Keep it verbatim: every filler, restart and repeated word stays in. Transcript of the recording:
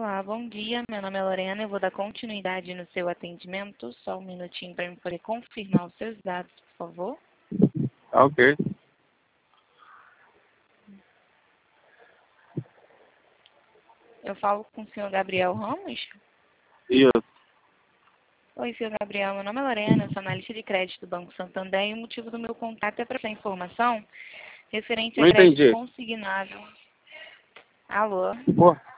Olá, bom dia. Meu nome é Lorena. Eu vou dar continuidade no seu atendimento. Só um minutinho para eu poder confirmar os seus dados, por favor. Ok. Eu falo com o senhor Gabriel Ramos. Isso. Oi, senhor Gabriel. Meu nome é Lorena. Eu sou analista de crédito do Banco Santander e o motivo do meu contato é para essa informação referente a Não crédito entendi. consignado. Alô? Pô,